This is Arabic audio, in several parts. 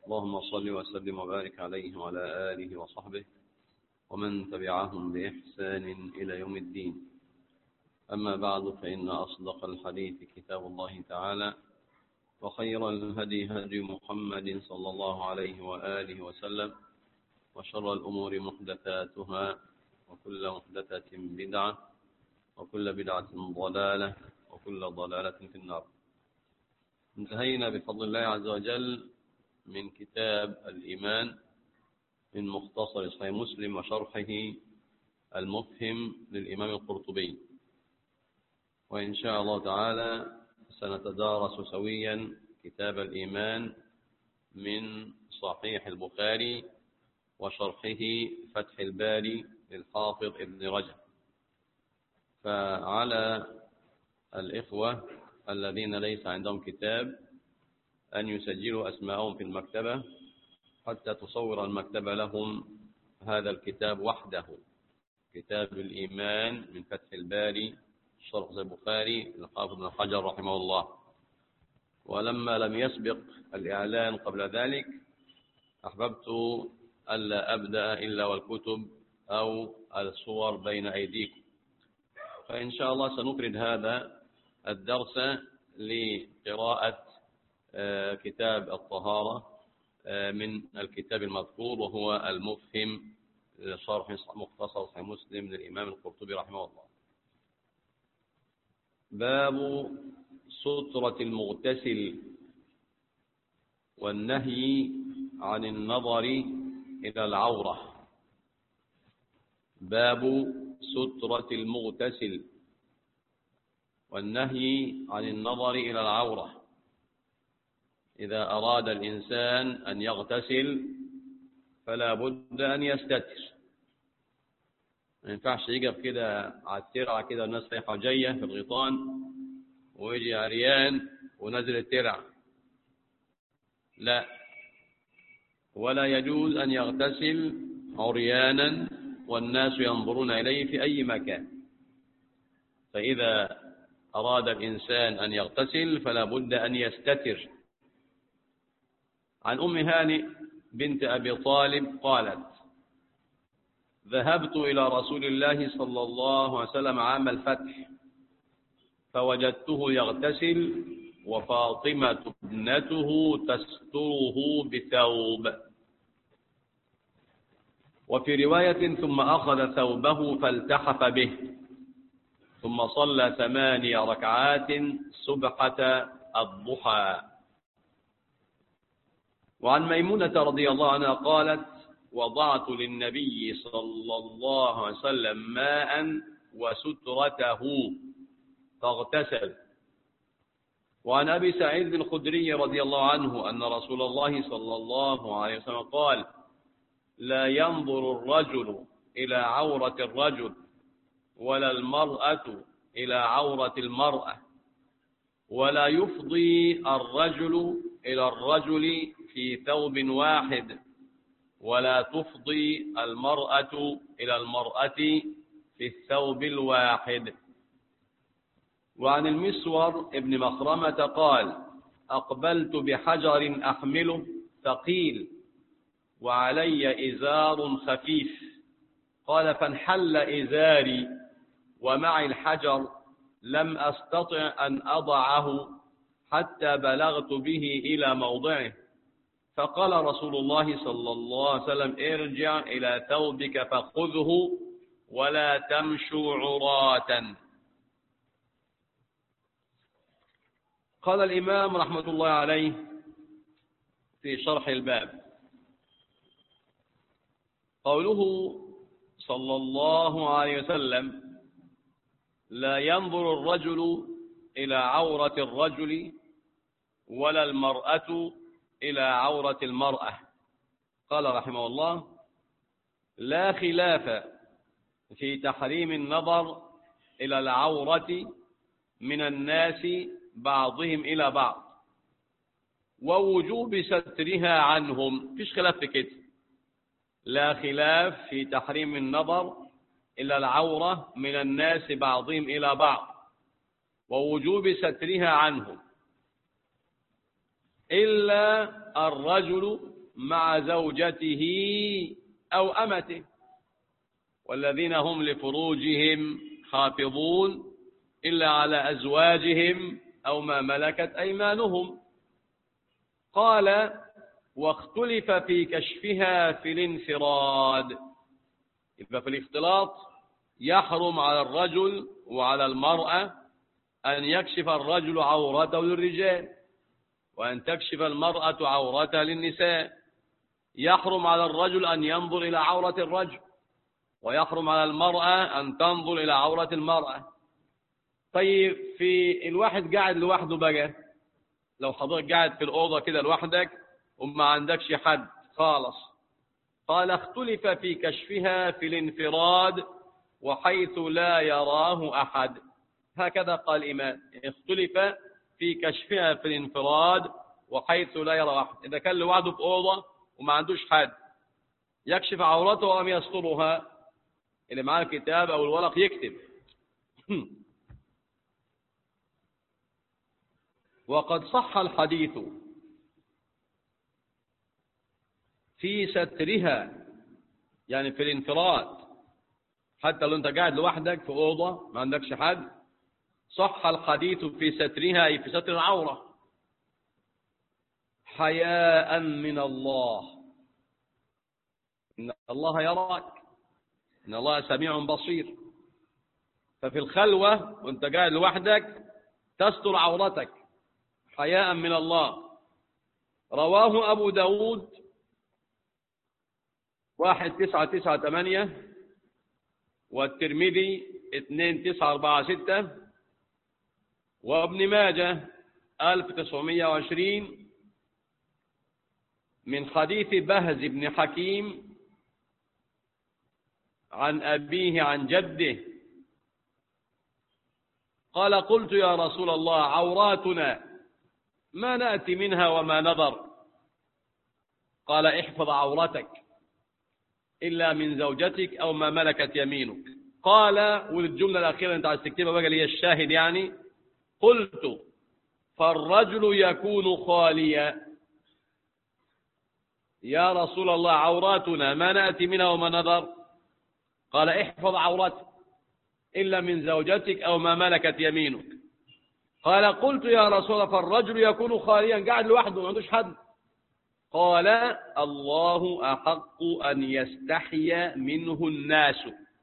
اللهم صل وسلم وبارك عليه وعلى آله وصحبه ومن تبعهم بإحسان إلى يوم الدين. أما بعد، فإن أصدق الحديث كتاب الله تعالى، وخير الهدي هدي محمد صلى الله عليه وآله وسلم، وشر الأمور محدثاتها، وكل محدثة بدعة، وكل بدعة ضلالة، وكل ضلالة في النار. انتهينا بفضل الله عز وجل من كتاب الإيمان من مختصر صحيح مسلم وشرحه المفهم للإمام القرطبي، وإن شاء الله تعالى سنتدارس سويا كتاب الإيمان من صحيح البخاري وشرحه فتح الباري للحافظ ابن رجب. فعلى الإخوة الذين ليس عندهم كتاب أن يسجلوا أسماءهم في المكتبة حتى تصور المكتبة لهم هذا الكتاب وحده، كتاب الإيمان من فتح الباري شرح البخاري للحافظ ابن حجر رحمه الله. ولما لم يسبق الإعلان قبل ذلك أحببت ألا أبدأ إلا والكتب أو الصور بين أيديكم، فإن شاء الله سنفرد هذا الدرس لقراءة كتاب الطهارة من الكتاب المذكور، وهو المفهم شرح مختصر صحيح مسلم للإمام القرطبي رحمه الله. باب سترة المغتسل والنهي عن النظر إلى العورة. باب سترة المغتسل والنهي عن النظر إلى العورة. إذا أراد الإنسان أن يغتسل فلا بد أن يستتر، ما ينفعش يقف كده على الترعة كده الناس رايحة جاية في الغيطان ويجي عريان ونزل الترعة، لا، ولا يجوز أن يغتسل عريانا والناس ينظرون إليه في أي مكان. فإذا أراد الإنسان أن يغتسل فلا بد أن يستتر. عن أم هانئ بنت أبي طالب قالت: ذهبت إلى رسول الله صلى الله عليه وسلم عام الفتح فوجدته يغتسل وفاطمة ابنته تستره بثوب. وفي رواية: ثم أخذ ثوبه فالتحف به ثم صلى 8 ركعات سبحة الضحى. وعن ميمونة رضي الله عنها قالت: وضعت للنبي صلى الله عليه وسلم ماء وسترته فاغتسل. وعن أبي سعيد الخدري رضي الله عنه أن رسول الله صلى الله عليه وسلم قال: لا ينظر الرجل إلى عورة الرجل ولا المرأة إلى عورة المرأة، ولا يفضي الرجل إلى الرجل في ثوب واحد، ولا تفضي المرأة إلى المرأة في الثوب الواحد. وعن المسور ابن مخرمة قال: أقبلت بحجر أحمله ثقيل وعلي إزار خفيف، قال: فانحل إزاري ومعي الحجر لم أستطع أن أضعه حتى بلغت به إلى موضعه، فقال رسول الله صلى الله عليه وسلم: ارجع إلى ثوبك فخذه ولا تمشوا عراة. قال الإمام رحمة الله عليه في شرح الباب: قوله صلى الله عليه وسلم: لا ينظر الرجل إلى عورة الرجل ولا المرأة إلى عورة المرأة. قال رحمه الله: لا خلاف في تحريم النظر إلى العورة من الناس بعضهم إلى بعض ووجوب سترها عنهم. فيش خلاف في كده، لا خلاف في تحريم النظر إلى العورة من الناس بعضهم إلى بعض ووجوب سترها عنهم، إلا الرجل مع زوجته أو أمته، والذين هم لفروجهم حافظون إلا على أزواجهم أو ما ملكت أيمانهم. قال: واختلف في كشفها في الانفراد. إذا في الاختلاط يحرم على الرجل وعلى المرأة أن يكشف الرجل عورته للرجال، وأن تكشف المرأة عورتها للنساء. يحرم على الرجل أن ينظر إلى عورة الرجل، ويحرم على المرأة أن تنظر إلى عورة المرأة. طيب في الواحد قاعد لوحده بقى، لو حضرتك قاعد في الأوضة كده لوحدك وما عندكش حد خالص، قال: اختلف في كشفها في الانفراد وحيث لا يراه أحد. هكذا قال الإمام: اختلف في كشفها في الانفراد وحيث لا يرى أحد. إذا كان لوحده في أوضة وما عندوش حد يكشف عورته وأم يسترها، اللي معاه الكتاب أو الورق يكتب. وقد صح الحديث في سترها، يعني في الانفراد، حتى لو أنت قاعد لوحدك في أوضة ما عندكش حد، صح الحديث في سترها، أي في ستر العورة، حياء من الله. إن الله يراك، إن الله سميع بصير. ففي الخلوة وأنت قاعد لوحدك تستر عورتك حياء من الله. رواه أبو داود 1998، والترمذي 2946، وابن ماجه 1920 من حديث بهز بن حكيم عن أبيه عن جده قال: قلت يا رسول الله: عوراتنا ما نأتي منها وما نظر. قال: احفظ عورتك إلا من زوجتك أو ما ملكت يمينك. قال، والجملة الأخيرة أنت عايز تكتبها بقى اللي هي الشاهد يعني: قلت: فالرجل يكون خاليا. يا رسول الله، عوراتنا ما نأتي منها وما نظر. قال: احفظ عورتك إلا من زوجتك أو ما ملكت يمينك. قال: قلت يا رسول الله: فالرجل يكون خاليا، قاعد لوحده ما عندوش حد. قال: الله أحق أن يستحي منه الناس.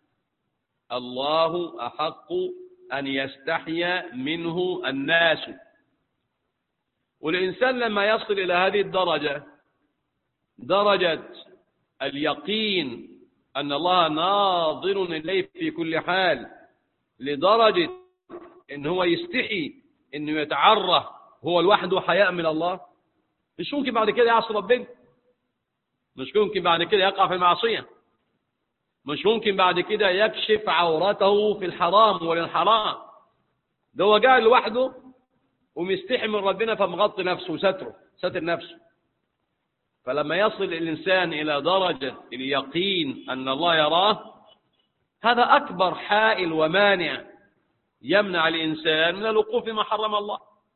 الله أحق أن يستحي منه الناس. والإنسان لما يصل إلى هذه الدرجة، درجة اليقين أن الله ناظر إليه في كل حال، لدرجة إن هو يستحي إنه يتعرى هو لوحده حياء من الله، مش ممكن بعد كده يعصي ربنا، مش ممكن بعد كده يقع في المعصية، مش ممكن بعد كده يكشف عورته في الحرام وللحرام. ده هو قاعد لوحده ومستحي من ربنا فمغطي نفسه وستره، ستر نفسه. فلما يصل الإنسان إلى درجة اليقين أن الله يراه، هذا أكبر حائل ومانع يمنع الإنسان من الوقوف ما حرم الله.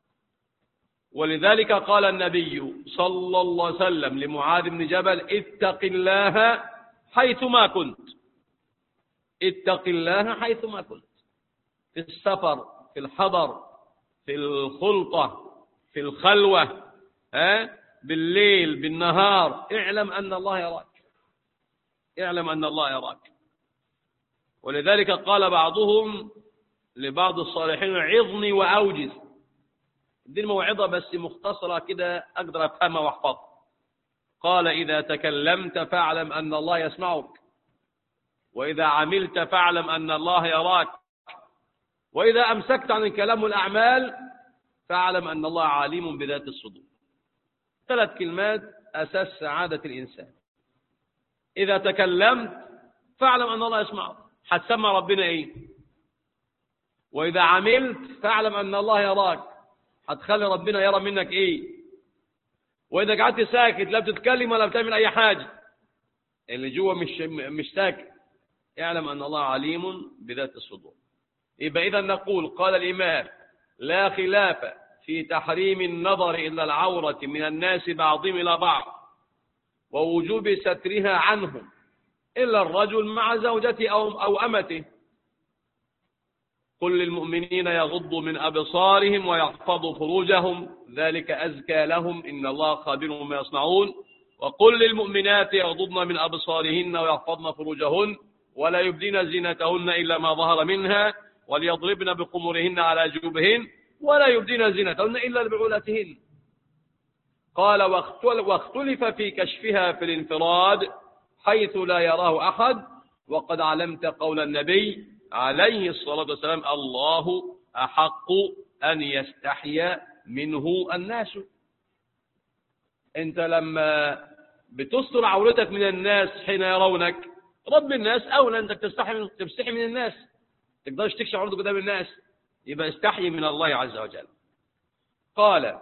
ولذلك قال النبي صلى الله عليه وسلم لمعاذ بن جبل: اتق الله حيثما كنت. اتق الله حيثما كنت، في السفر، في الحضر، في الخلطة، في الخلوة، بالليل، بالنهار، اعلم أن الله يراك، اعلم أن الله يراك. ولذلك قال بعضهم لبعض الصالحين: عظني وأوجز. دي الموعظة بس مختصرة كده أقدر أفهمها وأحفظها. قال: إذا تكلمت فاعلم أن الله يسمعك، وإذا عملت فاعلم أن الله يراك، وإذا أمسكت عن الكلام والأعمال فاعلم أن الله عليم بذات الصدور. 3 كلمات أساس سعادة الإنسان. إذا تكلمت فاعلم أن الله يسمعك، هتسمع ربنا إيه؟ وإذا عملت فاعلم أن الله يراك، هتخلي ربنا يرى منك إيه؟ وإذا قعدت ساكت لا بتتكلم ولا بتعمل أي حاجة، اللي جوه مش ساكت، اعلم أن الله عليم بذات الصدور. يبقى إذا نقول قال الإمام: لا خلاف في تحريم النظر إلى العورة من الناس بعضهم إلى بعض، ووجوب سترها عنه إلا الرجل مع زوجته أو أمته. قل للمؤمنين يغضوا من أبصارهم ويحفظوا فروجهم ذلك أزكى لهم إن الله خبير بما يصنعون. وقل للمؤمنات يغضضن من أبصارهن ويحفظن فروجهن ولا يبدين زينتهن إلا ما ظهر منها وليضربن بخمرهن على جيوبهن ولا يبدين زينتهن إلا لبعولتهن. قال واختلف في كشفها في الانفراد حيث لا يراه أحد، وقد علمت قول النبي عليه الصلاة والسلام الله أحق أن يستحيا منه الناس. أنت لما بتستر عورتك من الناس حين يرونك، رب الناس أولى أنك تستحي من الناس، تقدرش تكشف عورتك قدام الناس، يبقى استحي من الله عز وجل. قال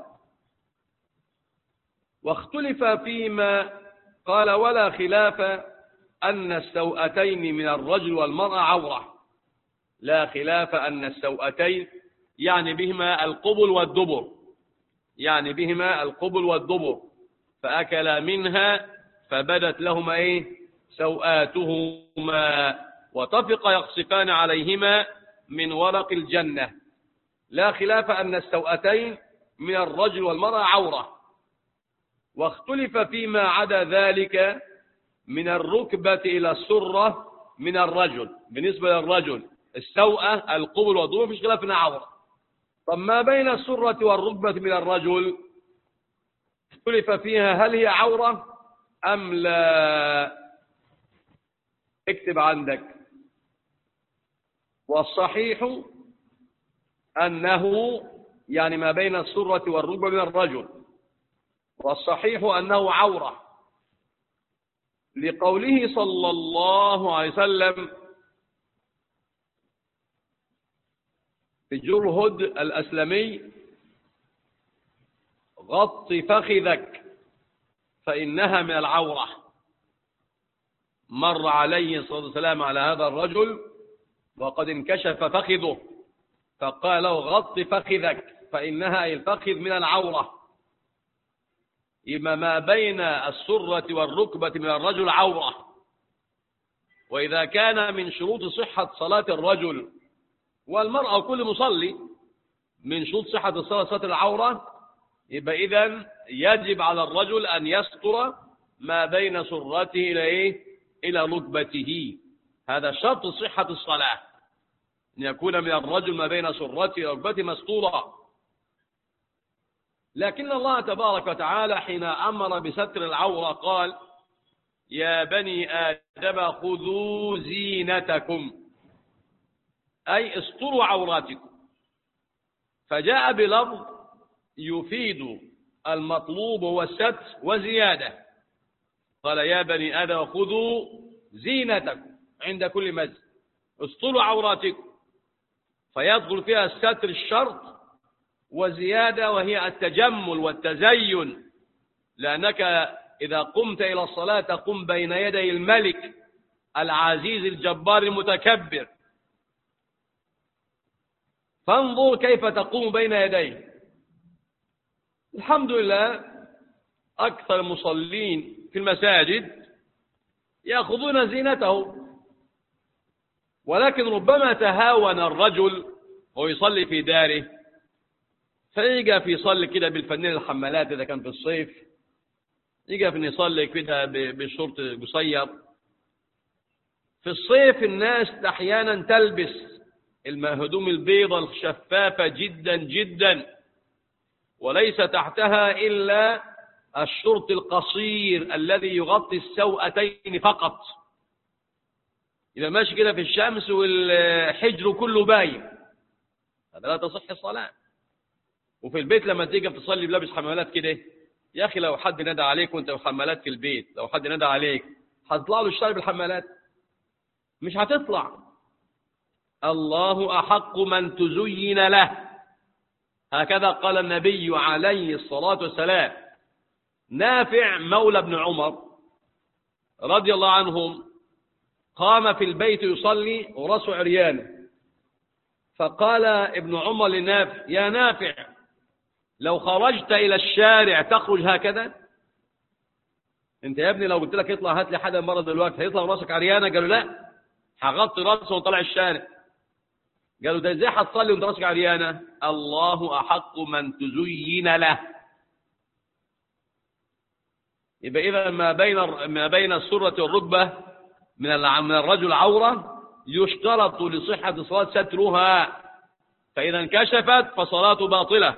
واختلف فيما قال ولا خلاف أن السوأتين من الرجل والمرأة عورة. لا خلاف أن السوأتين يعني بهما القبل والدبر، يعني بهما القبل والدبر، فأكلا منها فبدت لهما سوآتهما وطفق يخصفان عليهما من ورق الجنة. لا خلاف أن السوأتين من الرجل والمرأة عورة. واختلف فيما عدا ذلك من الركبة إلى السرة من الرجل. بالنسبة للرجل السوءة القبل والدبر مفيش خلاف انها عورة. طب ما بين السرة والركبة من الرجل اختلف فيها هل هي عورة أم لا. اكتب عندك والصحيح أنه يعني ما بين السرة والركبة من الرجل، والصحيح أنه عورة لقوله صلى الله عليه وسلم في جرهد الأسلمي غط فخذك فإنها من العورة. مر عليه الصلاة والسلام على هذا الرجل وقد انكشف فخذه فقال له غط فخذك فإنها الفخذ من العورة. إما ما بين السرة والركبة من الرجل عورة. وإذا كان من شروط صحة صلاة الرجل والمرأة وكل مصلي من شروط صحة الصلاة ستر العورة، يبقى إذن يجب على الرجل أن يستر ما بين سرته إلى ركبته. هذا شرط صحة الصلاة، أن يكون من الرجل ما بين سرته إلى ركبته مستورا. لكن الله تبارك وتعالى حين أمر بستر العورة قال يا بني آدم خذوا زينتكم، أي استروا عوراتكم. فجاء بلفظ يفيد المطلوب هو الستر وزيادة. قال يا بني آدم خذوا زينتكم عند كل مسجد، استروا عوراتكم، فيدخل فيها الستر الشرط وزيادة وهي التجمل والتزين، لأنك إذا قمت إلى الصلاة تقوم بين يدي الملك العزيز الجبار المتكبر، فانظر كيف تقوم بين يديه. الحمد لله أكثر المصلين في المساجد يأخذون زينته، ولكن ربما تهاون الرجل ويصلي في داره فيجي في يصلي كده بالفنين الحمالات إذا كان في الصيف، يجي في يصلي كده بشورت قصير. في الصيف الناس أحيانا تلبس الهدوم البيضة الشفافة جدا جدا وليس تحتها إلا الشورت القصير الذي يغطي السوأتين فقط، إذا ماشي كده في الشمس والحجر كله باين، هذا لا تصح الصلاة. وفي البيت لما تيجي تصلي بلابس حمالات كده، يا أخي لو حد نادى عليك وأنت بحمالات في البيت، لو حد نادى عليك هتطلع له الشارع بالحمالات؟ مش هتطلع. الله أحق من تزين له، هكذا قال النبي عليه الصلاة والسلام. نافع مولى ابن عمر رضي الله عنهم قام في البيت يصلي ورأسه عريان، فقال ابن عمر لنافع يا نافع لو خرجت إلى الشارع تخرج هكذا؟ انت يا ابني لو قلت لك اطلع هات لي حدا من بره دلوقتي هيطلع راسك عريانه؟ قالوا لا، هغطي راسه وطلع الشارع. قالوا ده ازاي هتصلي وانت راسك عريانه؟ الله احق من تزين له. يبقى اذا ما بين السره والركبه من الرجل عوره، يشترط لصحه الصلاه سترها، فاذا انكشفت فصلاته باطله.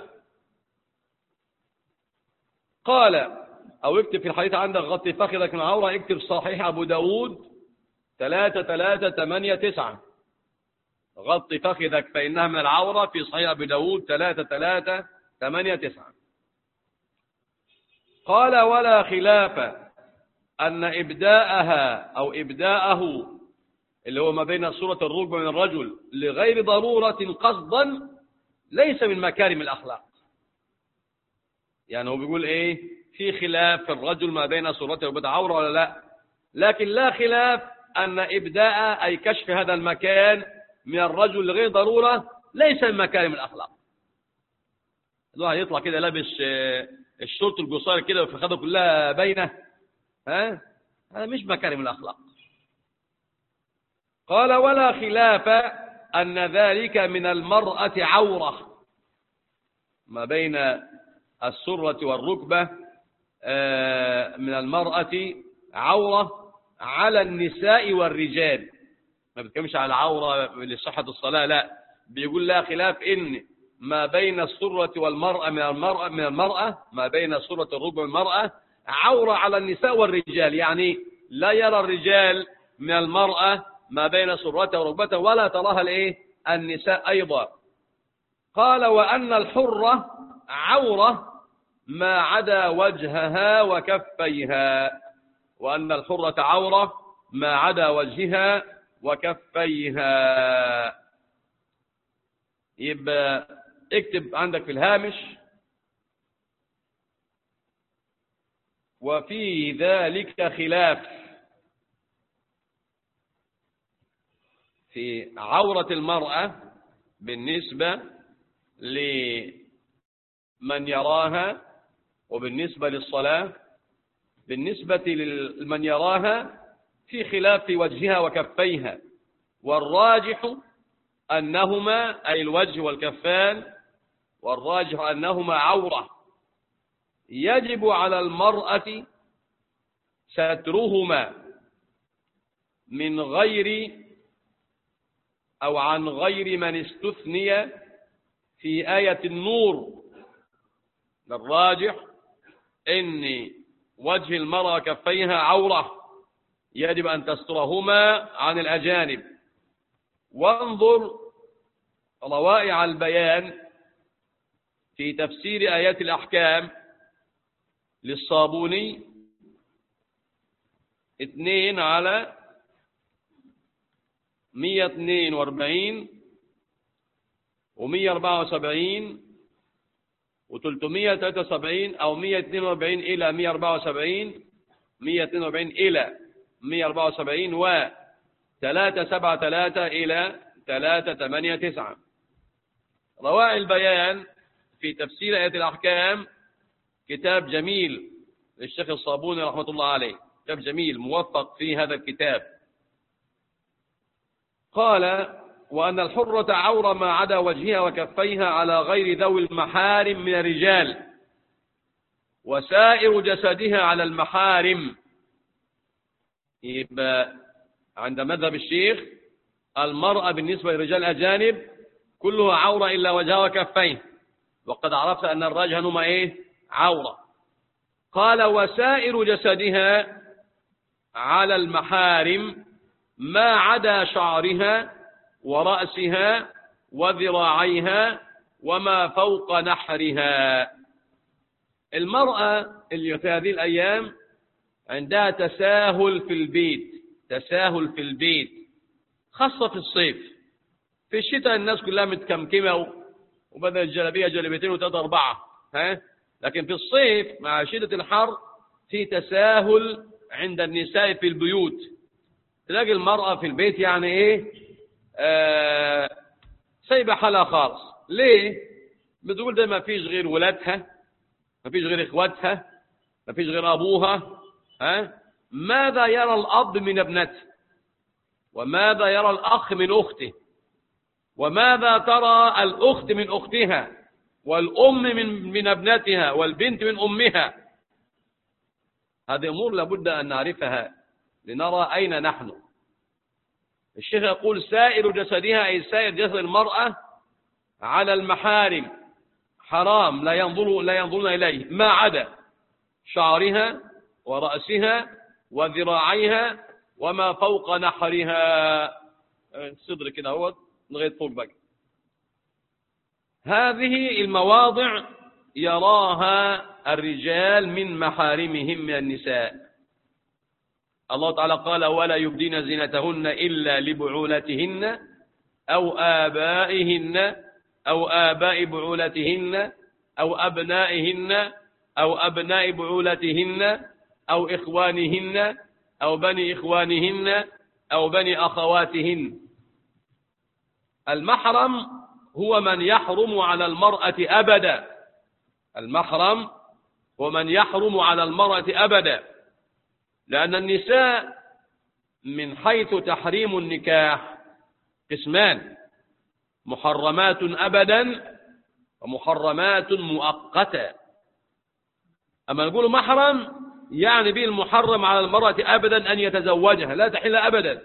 قال، او اكتب في الحديث عندك غطي فخذك من عوره، اكتب صحيح ابو داود 3389، غطي فخذك فإنها من العورة، في صحيح أبي داود 3389. قال ولا خلاف أن إبداءها أو إبداءه اللي هو ما بين سورة الركبة من الرجل لغير ضرورة قصدا ليس من مكارم الأخلاق. يعني هو بيقول إيه؟ في خلاف في الرجل ما بين سورته وبدء عورة ولا لا، لكن لا خلاف أن إبداء أي كشف هذا المكان من الرجل لغير ضرورة ليس من مكارم الأخلاق. الواحد يطلع كده لابس الشورت القصير كده وفي خده كلها باينة، هذا مش مكارم الأخلاق. قال ولا خلاف أن ذلك من المرأة عورة، ما بين السرة والركبة من المرأة عورة على النساء والرجال. ما بيتكلمش على عورة لصحة الصلاة، لا، بيقول لا خلاف إن ما بين السرة والمرأة من المرأة ما بين السرة والركبة والمرأة عورة على النساء والرجال، يعني لا يرى الرجال من المرأة ما بين سرتها وركبتها ولا تراها الايه النساء أيضا. قال وأن الحرة عورة ما عدا وجهها وكفيها، وأن الحرة عورة ما عدا وجهها وكفيها. يبقى اكتب عندك في الهامش وفي ذلك خلاف في عورة المرأة بالنسبة لمن يراها وبالنسبة للصلاة. بالنسبة لمن يراها في خلاف في وجهها وكفيها، والراجح أنهما أي الوجه والكفان، والراجح أنهما عورة يجب على المرأة سترهما من غير أو عن غير من استثني في آية النور. الراجح إن وجه المرأة وكفيها عورة يجب أن تسترهما عن الأجانب. وانظر روائع البيان في تفسير آيات الأحكام للصابوني 2/142 و174 و373 أو 142 إلى 174 142 إلى 174 و 373 إلى 389. روائع البيان في تفسير آيات الأحكام كتاب جميل للشيخ الصابوني رحمة الله عليه، كتاب جميل موفق في هذا الكتاب. قال وأن الحرة عورة ما عدا وجهها وكفيها على غير ذوي المحارم من الرجال، وسائر جسدها على المحارم. يبقى عند مذهب الشيخ المرأة بالنسبة للرجال الأجانب كلها عورة إلا وجهها وكفيه، وقد عرفت أن الراجح هما إيه؟ عورة. قال وسائر جسدها على المحارم ما عدا شعرها ورأسها وذراعيها وما فوق نحرها. المرأة اللي في هذه الأيام عندها تساهل في البيت، تساهل في البيت خاصة في الصيف. في الشتاء الناس كلها متكمكمة وبدل الجلبية جلبيتين وثلاثة أربعة، لكن في الصيف مع شدة الحر في تساهل عند النساء في البيوت. تلاقي المرأة في البيت يعني إيه سايبة حالها خالص. ليه؟ بتقول ده ما فيش غير ولادها، ما فيش غير إخواتها، ما فيش غير أبوها، ماذا يرى الأب من ابنته، وماذا يرى الأخ من أخته، وماذا ترى الأخت من أختها، والأم من ابنتها، والبنت من أمها. هذه أمور لابد أن نعرفها لنرى أين نحن. الشيخ يقول سائر جسدها، أي سائر جسد المرأة على المحارم حرام لا ينظرون إليه، ما عدا شعرها ورأسها وذراعيها وما فوق نحرها، صدر كده هو لغاية فوق بقى. هذه المواضع يراها الرجال من محارمهم من النساء. الله تعالى قال ولا يبدين زينتهن إلا لبعولتهن أو آبائهن أو آباء بعولتهن أو أبنائهن أو أبناء بعولتهن أو إخوانهن أو بني إخوانهن أو بني أخواتهن. المحرم هو من يحرم على المرأة أبدا. المحرم هو من يحرم على المرأة أبدا، لأن النساء من حيث تحريم النكاح قسمان: محرمات أبدا ومحرمات مؤقتة. أما نقول محرم يعني به المحرم على المرأة أبدا أن يتزوجها، لا تحل أبدا.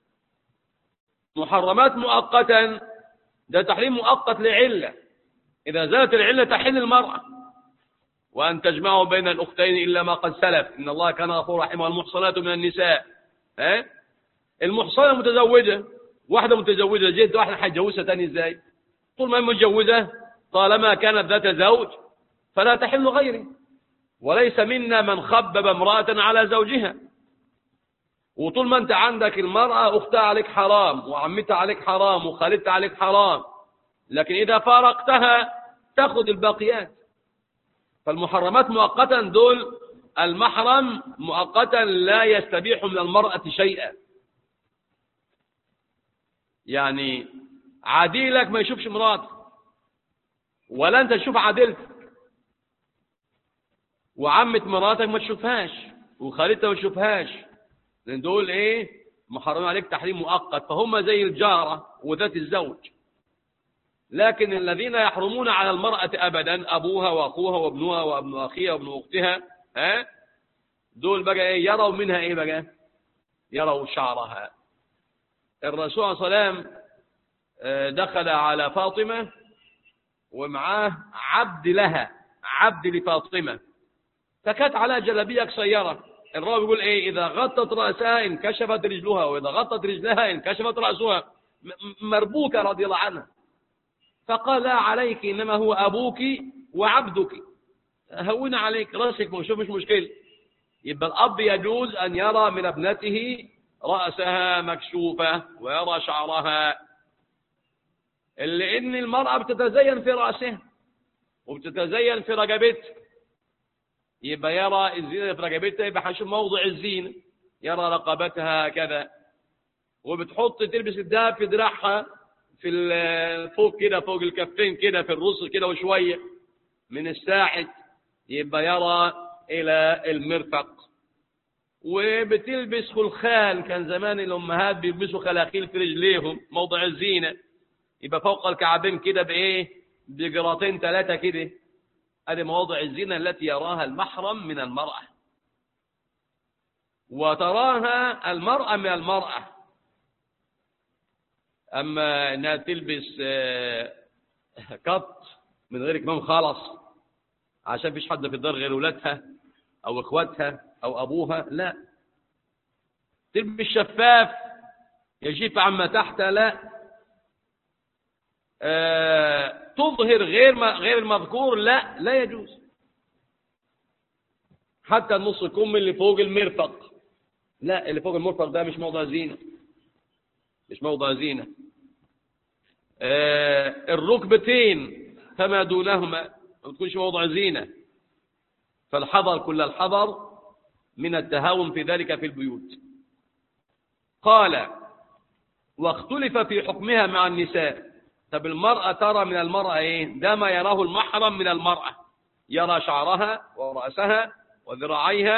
محرمات مؤقتا ده تحريم مؤقت لعلة، إذا زالت العلة تحل المرأة. وأن تجمعوا بين الأختين إلا ما قد سلف إن الله كان غفورا رحيما. والمحصنات من النساء، المحصنة متزوجة، واحدة متزوجة جد، واحدة حيتجوزها تاني ازاي؟ طول ما هي متجوزة طالما كانت ذات زوج فلا تحل غيره. وليس منا من خبب امرأة على زوجها. وطول ما انت عندك المرأة اختها عليك حرام، وعمتها عليك حرام، وخالتها عليك حرام، لكن إذا فارقتها تأخذ الباقيات. فالمحرمات مؤقتا دول المحرم مؤقتا لا يستبيح من المرأة شيئا. يعني عديلك ما يشوفش مراتك، ولا انت تشوف عديلتك، وعمة مراتك ما تشوفهاش، وخالتها ما تشوفهاش، لان دول محرمين عليك تحريم مؤقت، فهم زي الجارة وذات الزوج. لكن الذين يحرمون على المرأة أبدا أبوها وأخوها وابنها وابن أخيها وابن أختها، دول بقى يروا منها بقى؟ يروا شعرها. الرسول صلى الله عليه وسلم دخل على فاطمة ومعاه عبد لها، عبد لفاطمة، فكانت على جلبية قصيرة. الراوي يقول إذا غطت رأسها انكشفت رجلها، وإذا غطت رجلها انكشفت رأسها، مربوكة رضي الله عنها. فقال لا عليك، إنما هو أبوك وعبدك، هون عليك رأسك وشوف مش مشكلة. يبقى الأب يجوز أن يرى من ابنته رأسها مكشوفة ويرى شعرها، لأن المرأة بتتزين في رأسها وبتتزين في رقبتها، يبقى يرى الزينة في رقبتها، يبقى هنشوف موضع الزينة، يرى رقبتها كذا. وبتحط تلبس الذهب في دراعها، في فوق كده، فوق الكفين كده، في الرص كده وشوية من الساعد، يبقى يرى إلى المرفق. وبتلبس خلخال، كان زمان الأمهات بيلبسوا خلاخيل في رجليهم موضع الزينة، يبقى فوق الكعبين كده بجراطين 3 كده. هذه مواضع الزينة التي يراها المحرم من المرأة، وتراها المرأة من المرأة. أما أنها تلبس قط من غير كمام خالص عشان فيش حد في الدار غير ولادها أو إخواتها أو أبوها، لا. تلبس شفاف يجيب عما تحت، لا. تظهر غير المذكور، لا يجوز. حتى النص كم اللي فوق المرفق، لا، اللي فوق المرفق ده مش موضع زينة، مش موضع زينة. الركبتين فما دونهما ما تكونش موضع زينة. فالحذر كل الحذر من التهاون في ذلك في البيوت. قال واختلف في حكمها مع النساء. طب المرأة ترى من المرأة ده ما يراه المحرم من المرأة، يرى شعرها ورأسها وذراعيها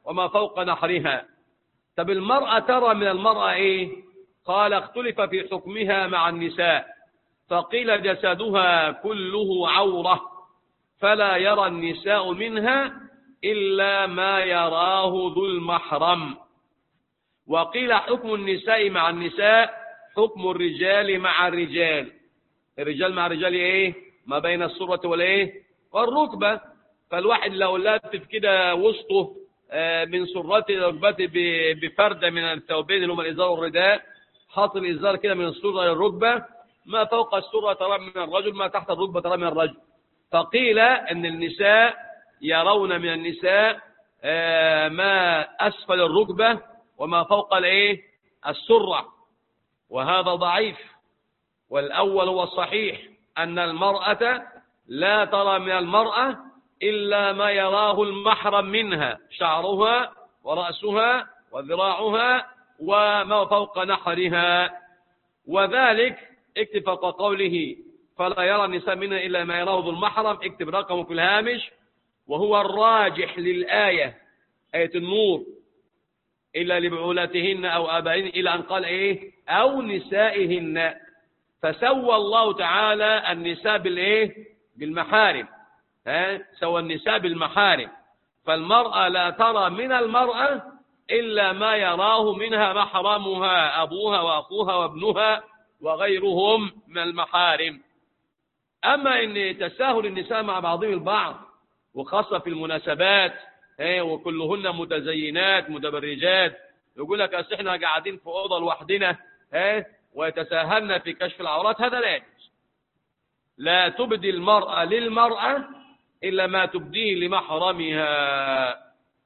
وما فوق نحرها. طب المرأة ترى من المرأة إيه؟ قال اختلف في حكمها مع النساء، فقيل جسدها كله عورة فلا يرى النساء منها إلا ما يراه ذو المحرم. وقيل حكم النساء مع النساء حكم الرجال مع الرجال. الرجال مع الرجال إيه؟ ما بين السرة والإيه؟ والركبة. فالواحد لو لافف كده وسطه من سرته إلى ركبته بفردة من الثوبين اللي هم الإزار والرداء، حاط الإزار كده من السرة إلى الركبة، ما فوق السرة ترى من الرجل، ما تحت الركبة ترى من الرجل. فقيل أن النساء يرون من النساء ما أسفل الركبة وما فوق الإيه؟ السرة، وهذا ضعيف. والأول هو الصحيح، أن المرأة لا ترى من المرأة إلا ما يراه المحرم منها، شعرها ورأسها وذراعها وما فوق نحرها. وذلك اكتب فوق قوله فلا يرى النساء منها إلا ما يراه ذو المحرم، اكتب رقمه في الهامش، وهو الراجح للآية، آية النور، إلا لبعولاتهن أو آبائهن، إلى أن قال إيه؟ أو نسائهن. فسوى الله تعالى النساء بالإيه؟ بالمحارم. سوى النساء بالمحارم. فالمرأة لا ترى من المرأة إلا ما يراه منها محرمها، أبوها وأخوها وابنها وغيرهم من المحارم. أما إن تساهل النساء مع بعضهم البعض، وخاصة في المناسبات، وكلهن متزينات متبرجات، يقول لك أصل إحنا قاعدين في أوضة لوحدنا ويتساهلن في كشف العورات، هذا لا يجوز. لا تبدي المرأة للمرأة إلا ما تبديه لمحرمها.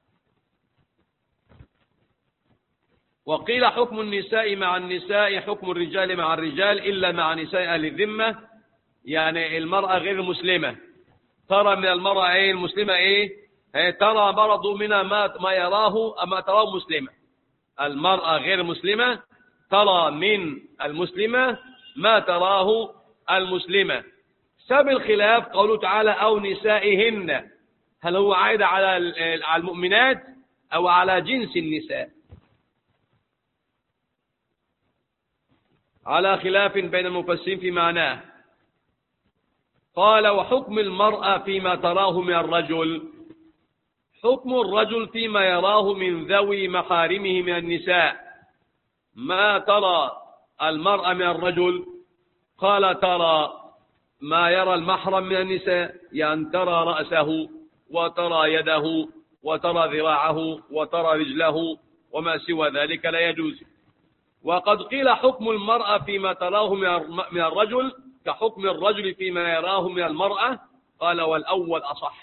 وقيل حكم النساء مع النساء حكم الرجال مع الرجال إلا مع نساء أهل الذمة، يعني المرأة غير المسلمة ترى من المرأة إيه؟ المسلمة إيه؟ ترى برضو منها ما يراه أما تراه مسلمة. المرأة غير المسلمة ترى من المسلمة ما تراه المسلمة. سبب الخلاف قوله تعالى أو نسائهن، هل هو عائد على المؤمنات أو على جنس النساء؟ على خلاف بين المفسرين في معناه. قال وحكم المرأة فيما تراه من الرجل، حكم الرجل فيما يراه من ذوي محارمه من النساء. ما ترى المرأة من الرجل؟ قال ترى ما يرى المحرم من النساء، يعني ترى رأسه وترى يده وترى ذراعه وترى رجله، وما سوى ذلك لا يجوز. وقد قيل حكم المرأة فيما تراه من الرجل كحكم الرجل فيما يراه من المرأة. قال والأول أصح.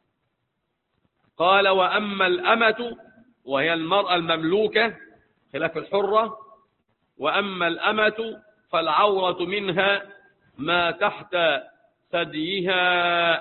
قال وأما الأمة وهي المرأة المملوكة خلاف الحرة، وأما الأمة فالعورة منها ما تحت ثديها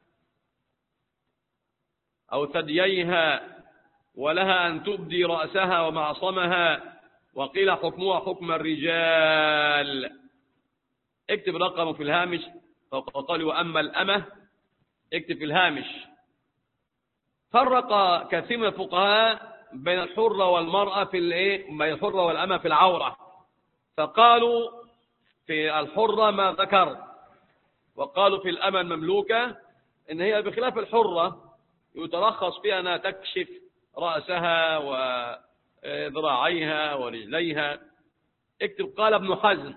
أو ثدييها، ولها أن تبدي رأسها ومعصمها. وقيل حكمها حكم الرجال. اكتب رقمه في الهامش فقال وأما الأمة، اكتب في الهامش. فرق كثير من الفقهاء بين الحرة والمرأة في الايه، بين الحرة والأمة في العورة، فقالوا في الحرة ما ذكر، وقالوا في الأمة المملوكة إن هي بخلاف الحرة يترخص فيها أنها تكشف رأسها وذراعيها ورجليها. اكتب قال ابن حزم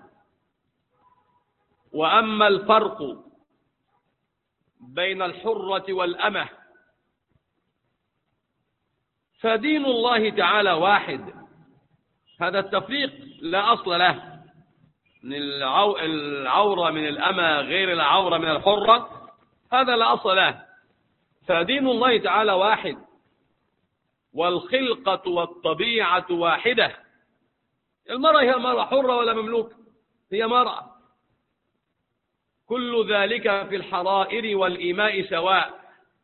وأما الفرق بين الحرة والأمة فدين الله تعالى واحد. هذا التفريق لا أصل له، العورة من الأمة غير العورة من الحرة، هذا لا أصل له. فدين الله تعالى واحد، والخلقة والطبيعة واحدة. المرأة هي مرأة، حرة ولا مملوك، هي مرأة. كل ذلك في الحرائر والإماء سواء.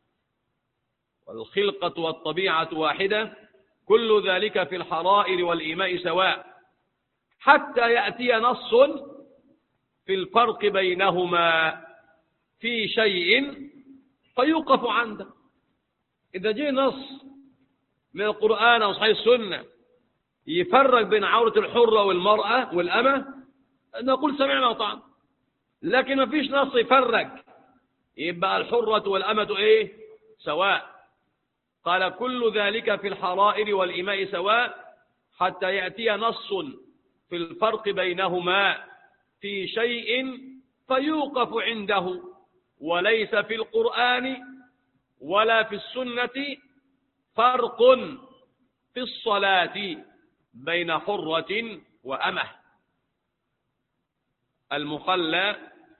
والخلقة والطبيعة واحدة، كل ذلك في الحرائر والإماء سواء، حتى يأتي نص في الفرق بينهما في شيء فيوقف عنده. إذا جاء نص من القرآن أو صحيح السنة يفرق بين عورة الحرة والمرأة والأمة، نقول سمعنا وطعنا. لكن ما فيش نص يفرق، يبقى الحرة والأمة إيه؟ سواء. قال كل ذلك في الحرائر والإماء سواء، حتى يأتي نص في الفرق بينهما في شيء فيوقف عنده، وليس في القرآن ولا في السنة فرق في الصلاة بين حرة وأمة. المخلى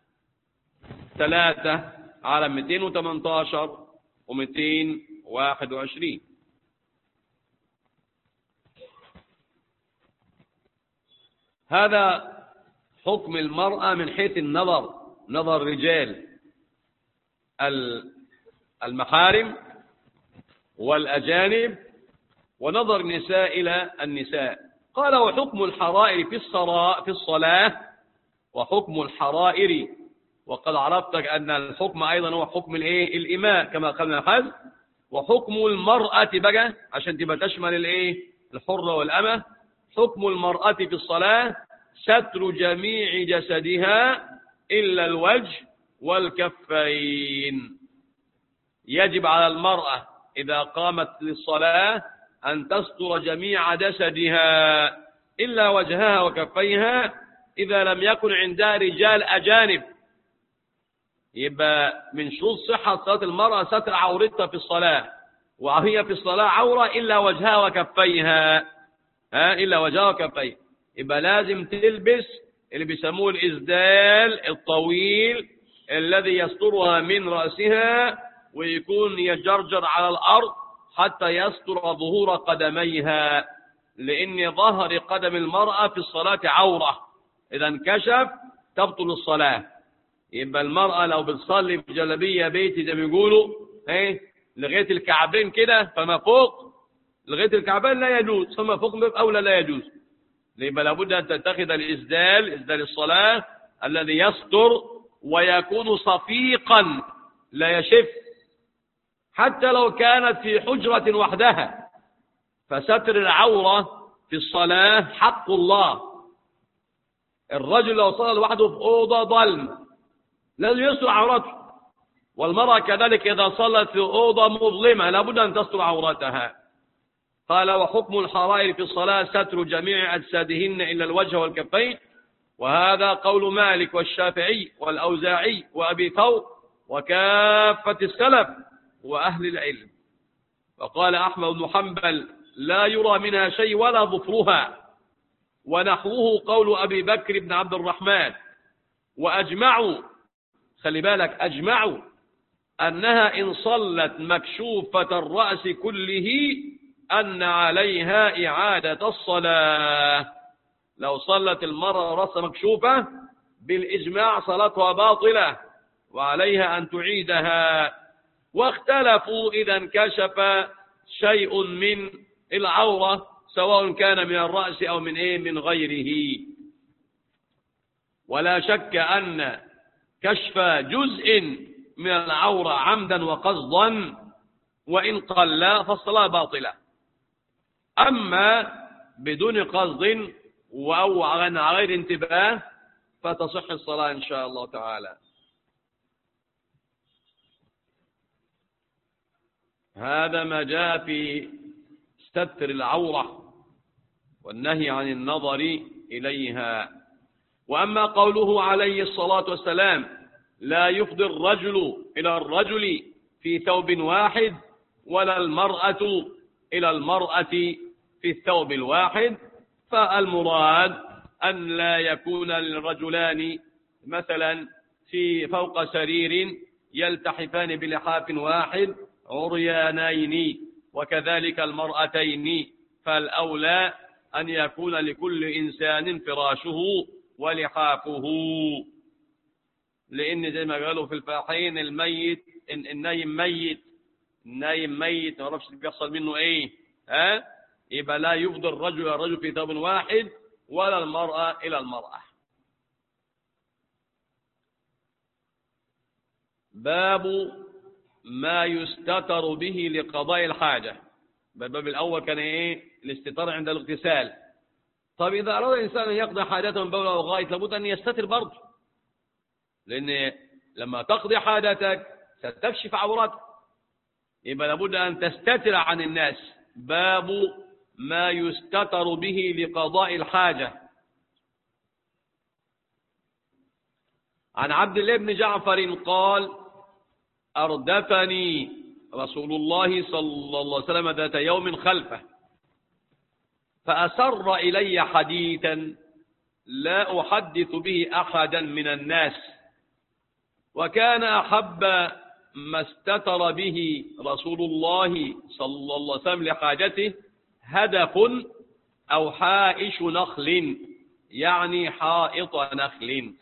3 على 218 و221. هذا حكم المرأة من حيث النظر، نظر الرجال المحارم والأجانب، ونظر النساء إلى النساء. قال وحكم الحرائر في الصلاة وحكم الحرائر، وقد عرفت أن الحكم أيضا هو حكم الإماء كما قلنا الحج. وحكم المرأة بقى عشان تبقى تشمل الحرة والأمة، حكم المرأة في الصلاة ستر جميع جسدها إلا الوجه والكفين. يجب على المرأة إذا قامت للصلاة أن تستر جميع جسدها إلا وجهها وكفيها، إذا لم يكن عندها رجال أجانب. يبقى من شروط صحة صلاة المرأة ستر عورتها في الصلاة، وهي في الصلاة عورة إلا وجهها وكفيها، إلا وجهها وكفيها. يبقى لازم تلبس اللي بيسموه الإسدال الطويل الذي يسترها من رأسها، ويكون يجرجر على الأرض حتى يستر ظهور قدميها، لأن ظهر قدم المرأة في الصلاة عورة، إذا انكشف تبطل الصلاة. يبقى المرأة لو بتصلي بجلبية بيتي زي ما بيقولوا لغاية الكعبين كده فما فوق، لغاية الكعبين لا يجوز، فما فوق أولى لا يجوز. يبقى لابد أن تتخذ إسدال الصلاة الذي يستر ويكون صفيقا لا يشف، حتى لو كانت في حجرة وحدها، فستر العورة في الصلاة حق الله. الرجل لو صلى لوحده في أوضة ظلم لازم يستر عورته، والمرأة كذلك إذا صلت في أوضة مظلمة لابد أن تستر عورتها. قال وحكم الحرائر في الصلاة ستر جميع أجسادهن إلا الوجه والكفين، وهذا قول مالك والشافعي والأوزاعي وأبي ثور وكافة السلف وأهل العلم. وقال أحمد بن حنبل لا يرى منها شيء ولا ظفرها، ونحوه قول أبي بكر بن عبد الرحمن. وأجمعوا، خلي بالك، أجمعوا أنها إن صلت مكشوفة الرأس كله أن عليها إعادة الصلاة. لو صلت المرأة رأسها مكشوفة بالإجماع صلاتها باطلة وعليها أن تعيدها. واختلفوا إذا انكشف شيء من العورة سواء كان من الرأس أو من غيره. ولا شك أن كشف جزء من العورة عمدا وقصدا وإن قل فالصلاة باطلة، أما بدون قصد أو عن غير انتباه فتصح الصلاة إن شاء الله تعالى. هذا ما جاء في ستر العورة والنهي عن النظر إليها. وأما قوله عليه الصلاة والسلام لا يفضي الرجل إلى الرجل في ثوب واحد ولا المرأة إلى المرأة في الثوب الواحد، فالمراد أن لا يكون الرجلان مثلا في فوق سرير يلتحفان بلحاف واحد عريانين، وكذلك المرأتين، فالأولى أن يكون لكل إنسان فراشه ولحافه، لأن زي ما قالوا في الفاحين الميت النايم ميت ما عرفش بيحصل منه يبقى لا يفضي الرجل في ثوب واحد ولا المرأة إلى المرأة. باب ما يستتر به لقضاء الحاجة. الباب الأول كان إيه؟ الاستتار عند الاغتسال. طب إذا أراد الإنسان أن يقضي حاجته من بول أو غائط لابد أن يستتر برضه، لأن لما تقضي حاجتك ستكشف عورتك، يبقى لابد أن تستتر عن الناس. باب ما يستتر به لقضاء الحاجة. عن عبد الله بن جعفر قال: أردفني رسول الله صلى الله عليه وسلم ذات يوم خلفه، فأسر إلي حديثا لا أحدث به أحدا من الناس، وكان أحب ما استتر به رسول الله صلى الله عليه وسلم لحاجته هدف أو حائش نخل، يعني حائط نخل.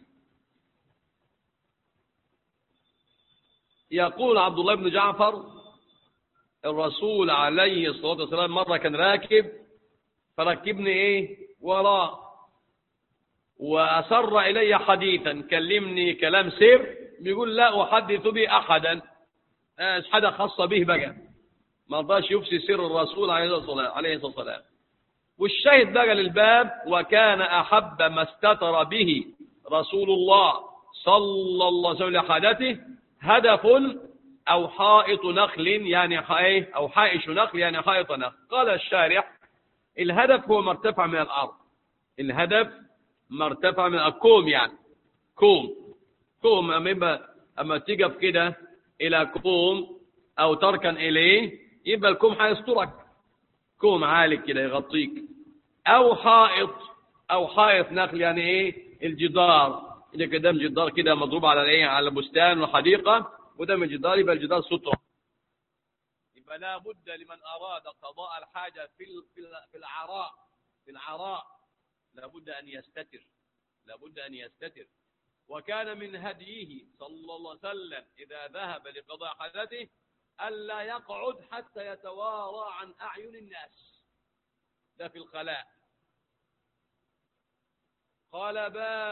يقول عبد الله بن جعفر: الرسول عليه الصلاة والسلام مرة كان راكب، فركبني إيه وراه، وأسر إلي حديثا، كلمني كلام سر، بيقول لا أحدث به أحدا، حاجة خاصة به بقى، ما رضاش يفسي سر الرسول عليه الصلاة والسلام. والشاهد بقى للباب: وكان أحب ما استتر به رسول الله صلى الله عليه وسلم لحاجته هدف أو حائط نخل، يعني أو حائش نخل، يعني حائط نخل. قال الشارح: الهدف هو ما ارتفع من الأرض، الهدف ما ارتفع من الكوم، يعني كوم أما تقف كده إلى كوم أو تركن إليه يبقى الكوم هيسترك، كوم عالي كده يغطيك. أو حائط نخل، يعني إيه؟ الجدار، إذا قدام جدار كده مضروب على إيه؟ على بستان وحديقة، قدام الجدار يبقى الجدار سترة. يبقى لا بد لمن أراد قضاء الحاجة في العراء لابد أن يستتر. وكان من هديه صلى الله عليه وسلم إذا ذهب لقضاء حاجته ألا يقعد حتى يتوارى عن أعين الناس، ده في الخلاء. قال: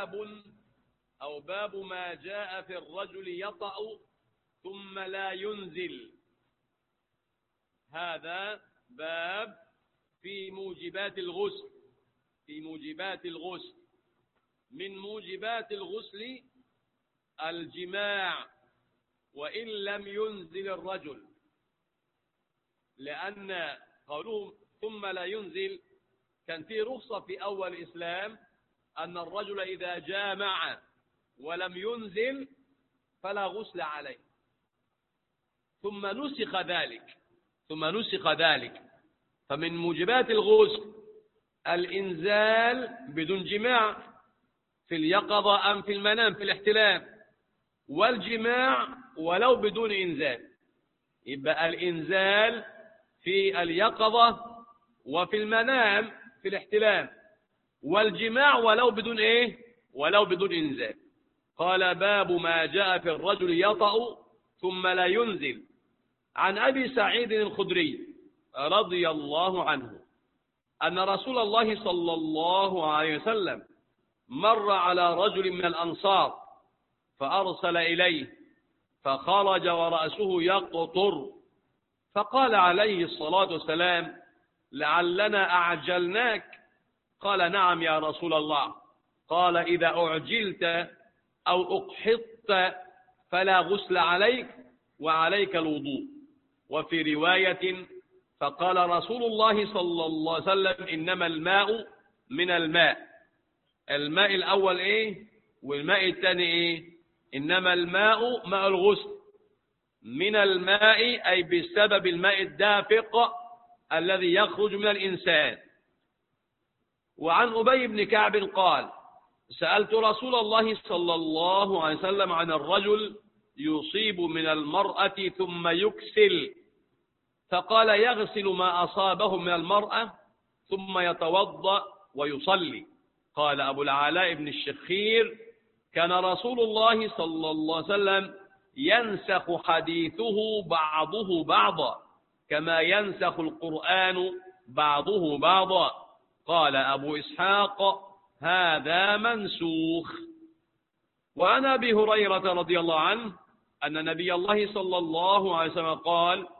باب ما جاء في الرجل يطأ ثم لا ينزل. هذا باب في موجبات الغسل. من موجبات الغسل الجماع وإن لم ينزل الرجل، لأن قولهم ثم لا ينزل كان فيه رخصة في أول الإسلام أن الرجل إذا جامع ولم ينزل فلا غسل عليه، ثم نسخ ذلك. فمن موجبات الغسل الإنزال بدون جماع في اليقظة أم في المنام في الاحتلام، والجماع ولو بدون إنزال. يبقى الإنزال في اليقظة وفي المنام في الاحتلام، والجماع ولو بدون ولو بدون إنزال. قال: باب ما جاء في الرجل يطأ ثم لا ينزل. عن أبي سعيد الخدري رضي الله عنه أن رسول الله صلى الله عليه وسلم مر على رجل من الأنصار فأرسل إليه، فخرج ورأسه يقطر، فقال عليه الصلاة والسلام: لعلنا أعجلناك. قال: نعم يا رسول الله. قال: إذا أعجلت أو أقحطت فلا غسل عليك وعليك الوضوء. وفي رواية: فقال رسول الله صلى الله عليه وسلم: إنما الماء من الماء الأول والماء الثاني إنما الماء ماء الغسل، من الماء أي بسبب الماء الدافق الذي يخرج من الإنسان. وعن أبي بن كعب قال: سألت رسول الله صلى الله عليه وسلم عن الرجل يصيب من المرأة ثم يكسل، فقال: يغسل ما أصابه من المرأة ثم يتوضأ ويصلي. قال أبو العلاء بن الشخير: كان رسول الله صلى الله عليه وسلم ينسخ حديثه بعضه بعضا كما ينسخ القرآن بعضه بعضا. قال أبو إسحاق: هذا منسوخ. وعن أبي هريرة رضي الله عنه أن نبي الله صلى الله عليه وسلم قال: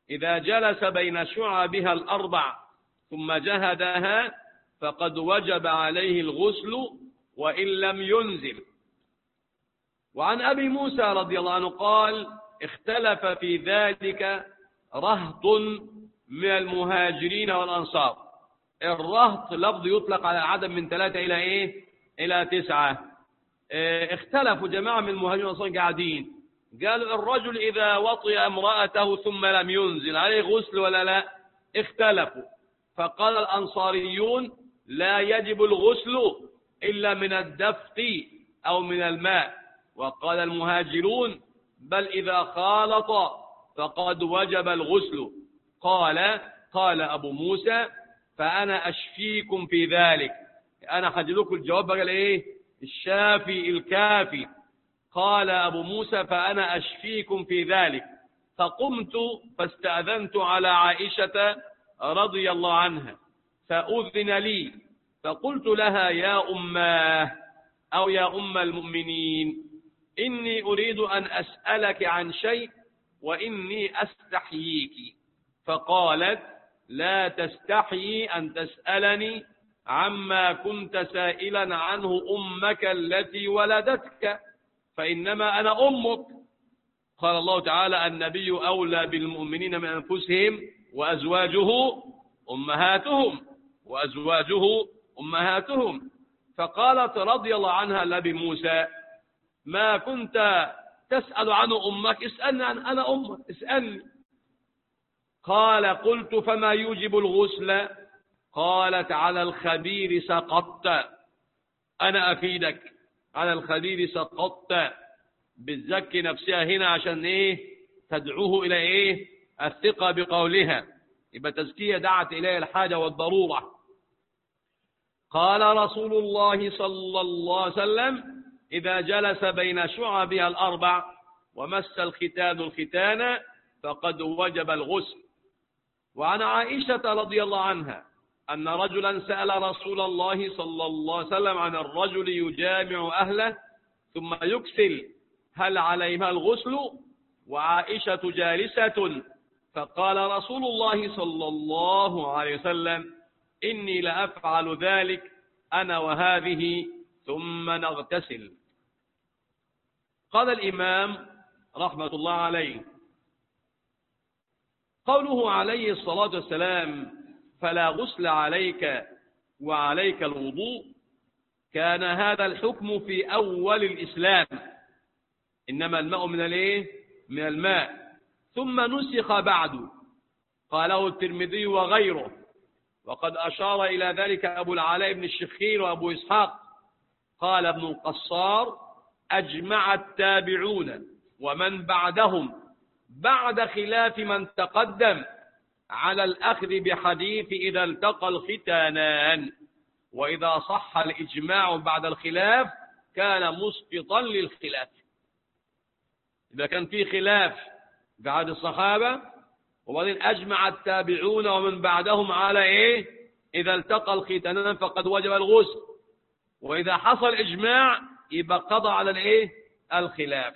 إذا جلس بين شعبها الأربع ثم جهدها فقد وجب عليه الغسل وإن لم ينزل. وعن أبي موسى رضي الله عنه قال اختلف في ذلك رهط من المهاجرين والأنصار. الرهط لفظ يطلق على عدد من 3 إلى 9. اختلفوا جماعة من المهاجرين والأنصار قاعدين، قالوا الرجل إذا وطئ امرأته ثم لم ينزل عليه غسل ولا لا؟ اختلفوا، فقال الأنصاريون لا يجب الغسل إلا من الدفق أو من الماء، وقال المهاجرون بل إذا خالط فقد وجب الغسل. قال أبو موسى فأنا أشفيكم في ذلك. أنا حجلكم الجواب قال الشافي الكافي. قال أبو موسى فأنا أشفيكم في ذلك. فقمت فاستأذنت على عائشة رضي الله عنها فأذن لي، فقلت لها يا أماه أو يا أم المؤمنين إني أريد أن أسألك عن شيء وإني أستحييك. فقالت لا تستحيي أن تسألني عما كنت سائلا عنه أمك التي ولدتك فإنما أنا أمك. قال الله تعالى النبي أولى بالمؤمنين من أنفسهم وأزواجه أمهاتهم. فقالت رضي الله عنها لأبي موسى ما كنت تسأل عنه أمك، اسألني عن أنا أمك، اسألني. قال قلت فما يوجب الغسل؟ قالت على الخبير سقطت. أنا أفيدك، على الخبير سقطت. بتزكي نفسها هنا عشان تدعوه إلى الثقة بقولها، يبقى تزكية دعت إليه الحاجة والضرورة. قال رسول الله صلى الله عليه وسلم إذا جلس بين شعبها الأربع ومس الختان الختان فقد وجب الغسل. وعن عائشة رضي الله عنها أن رجلا سأل رسول الله صلى الله عليه وسلم عن الرجل يجامع أهله ثم يكسل هل عليها الغسل؟ وعائشة جالسة، فقال رسول الله صلى الله عليه وسلم إني لأفعل ذلك أنا وهذه ثم نغتسل. قال الإمام رحمة الله عليه قوله عليه الصلاة والسلام فلا غسل عليك وعليك الوضوء، كان هذا الحكم في أول الإسلام، إنما الماء من الماء، ثم نسخ بعد. قاله الترمذي وغيره، وقد أشار إلى ذلك أبو العلاء بن الشخير وأبو إسحاق. قال ابن القصار أجمع التابعون ومن بعدهم بعد خلاف من تقدم على الأخذ بحديث إذا التقى الختانان، وإذا صح الإجماع بعد الخلاف كان مسقطا للخلاف. إذا كان في خلاف بعد الصحابة وبعدين أجمع التابعون ومن بعدهم على إذا التقى الختانان فقد وجب الغسل، وإذا حصل إجماع يبقى قضى على الخلاف.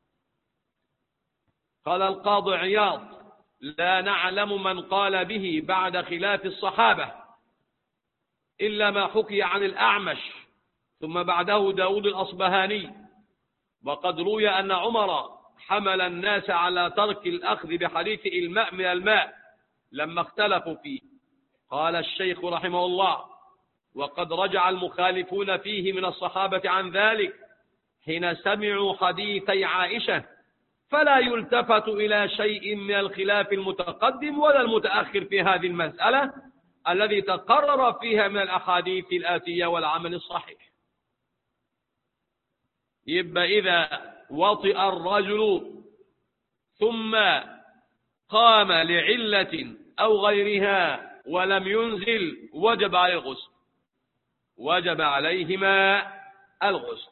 قال القاضي عياض لا نعلم من قال به بعد خلاف الصحابة إلا ما حكي عن الأعمش ثم بعده داود الأصبهاني. وقد روي أن عمر حمل الناس على ترك الأخذ بحديث الماء من الماء لما اختلفوا فيه. قال الشيخ رحمه الله وقد رجع المخالفون فيه من الصحابة عن ذلك حين سمعوا حديثي عائشة، فلا يلتفت إلى شيء من الخلاف المتقدم ولا المتأخر في هذه المسألة الذي تقرر فيها من الأحاديث الآتية والعمل الصحيح. يبقى إذا وطئ الرجل ثم قام لعلة أو غيرها ولم ينزل وجب عليه الغسل، وجب عليهما الغسل.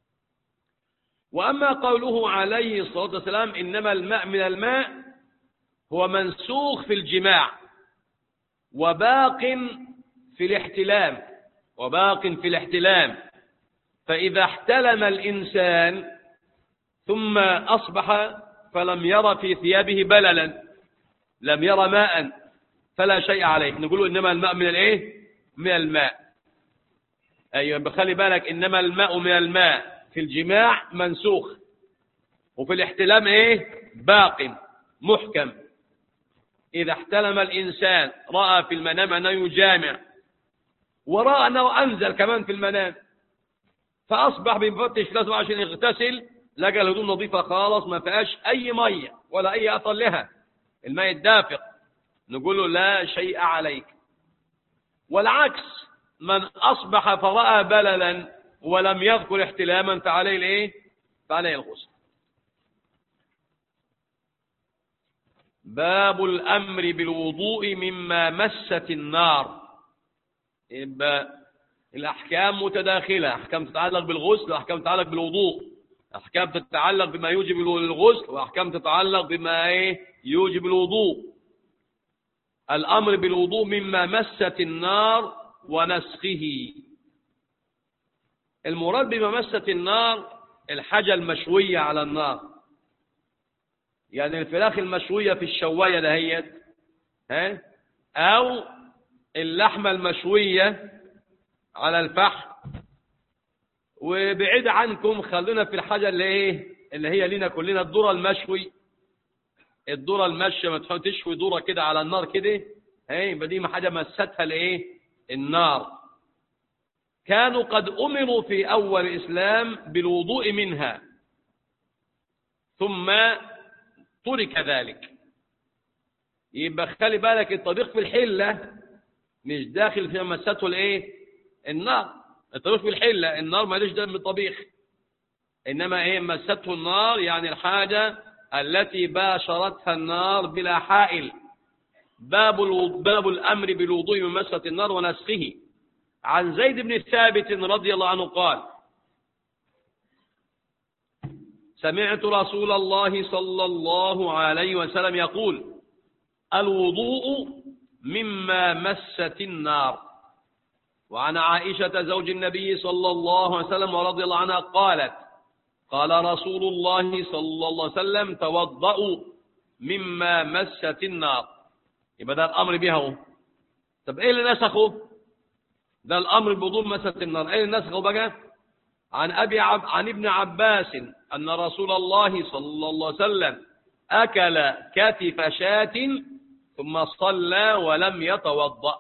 وأما قوله عليه الصلاة والسلام إنما الماء من الماء هو منسوخ في الجماع وباق في الاحتلام. فإذا احتلم الإنسان ثم أصبح فلم ير في ثيابه بللا لم يرى ماء فلا شيء عليه، نقول له إنما الماء من الإيه؟ من الماء. أيوة، بخلي بالك، إنما الماء من الماء في الجماع منسوخ، وفي الاحتلام إيه؟ باق محكم. إذا احتلم الإنسان رأى في المنام أنه يجامع، ورأى أنه أنزل كمان في المنام، فأصبح بيفتش لازم عشان يغتسل، لقى الهدوم نظيفة خالص ما فيهاش أي مية ولا أي أثر لها، الماء الدافق، نقول له لا شيء عليك. والعكس، من أصبح فرأى بللا ولم يذكر احتلاما فعليه الإيه؟ فعليه الغسل. باب الأمر بالوضوء مما مست النار. يبقى الأحكام متداخلة، أحكام تتعلق بالغسل وأحكام تتعلق بالوضوء، أحكام تتعلق بما يوجب الغسل وأحكام تتعلق بما يوجب الوضوء. الأمر بالوضوء مما مست النار ونسخه. المراد بما مست النار الحاجة المشوية على النار، يعني الفراخ المشوية في الشواية دهيت، أو اللحمة المشوية على الفحم. وبعيد عنكم، خلونا في الحاجة اللي هي لنا كلنا، الذرة المشوي. الذرة المشوية ما تحط تشوي ذرة كده على النار كده، يبقى دي حاجة مستها النار. كانوا قد أمروا في أول الإسلام بالوضوء منها، ثم ترك ذلك. يبقى خلي بالك، الطبيخ في الحلة مش داخل في مسته النار. الطبيخ في الحلة النار ما ليش دم الطبيخ، إنما مسته النار يعني الحاجة التي باشرتها النار بلا حائل. باب الأمر بالوضوء من مسة النار ونسخه. عن زيد بن ثابت رضي الله عنه قال: سمعت رسول الله صلى الله عليه وسلم يقول: الوضوء مما مست النار. وعن عائشة زوج النبي صلى الله عليه وسلم ورضي الله عنها قالت: قال رسول الله صلى الله عليه وسلم: توضؤوا مما مست النار. يبقى ده الأمر بها. طب إيه اللي نسخه؟ ده الأمر بوضوء مست النار. إيه اللي نسخه بقى؟ عن ابن عباس أن رسول الله صلى الله عليه وسلم أكل كتف شاة ثم صلى ولم يتوضأ.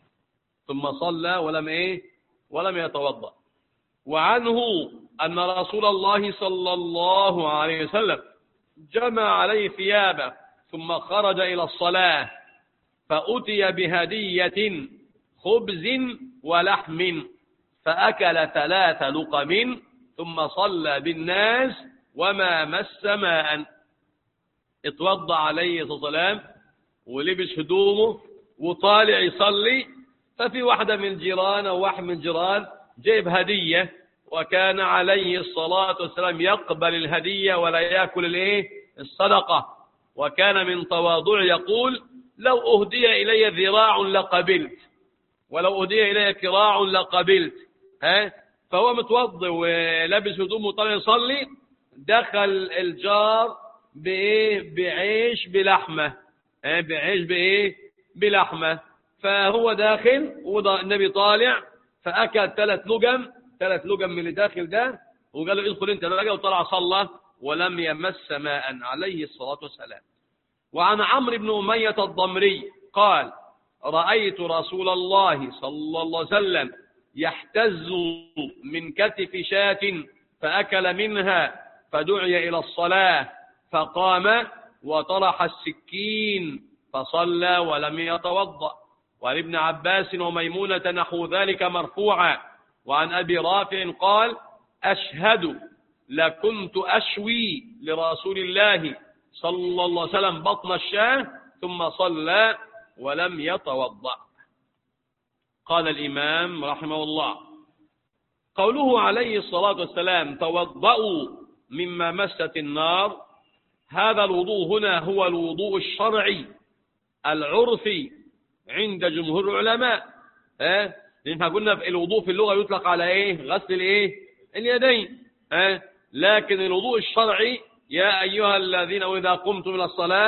ولم يتوضأ. وعنه أن رسول الله صلى الله عليه وسلم جمع عليه ثيابه ثم خرج إلى الصلاة، فأتي بهدية خبز ولحم، فأكل 3 لقم ثم صلى بالناس وما مس ماء. اتوضأ عليه الصلاة والسلام ولبس هدومه وطالع يصلي، ففي واحدة من الجيران أو واحد من الجيران جيب هدية، وكان عليه الصلاة والسلام يقبل الهدية ولا يأكل الصدقة. وكان من تواضع يقول: لو أهدي إلي ذراع لقبلت، ولو أهدي إلي كراع لقبلت. فهو متوضئ ولابس هدومه وطالع يصلي، دخل الجار بعيش بلحمة، بلحمة. فهو داخل والنبي طالع، فأكل 3 لقم من اللي داخل ده، وقال له: ادخل انت بقى، وطلع صلى ولم يمس ماء عليه الصلاة والسلام. وعن عمرو بن أمية الضمري قال: رأيت رسول الله صلى الله عليه وسلم يحتز من كتف شاة فأكل منها، فدعي إلى الصلاة فقام وطرح السكين فصلى ولم يتوضأ. وعن ابن عباس وميمونة نحو ذلك مرفوعا. وعن أبي رافع قال: أشهد لكنت أشوي لرسول الله صلى الله عليه وسلم بطن الشاة ثم صلى ولم يتوضأ. قال الإمام رحمه الله: قوله عليه الصلاة والسلام: توضأوا مما مست النار، هذا الوضوء هنا هو الوضوء الشرعي العرفي عند جمهور العلماء. لأن قلنا في الوضوء في اللغة يطلق على غسل اليدين. لكن الوضوء الشرعي: يا أيها الذين إذا قمتم إلى الصلاة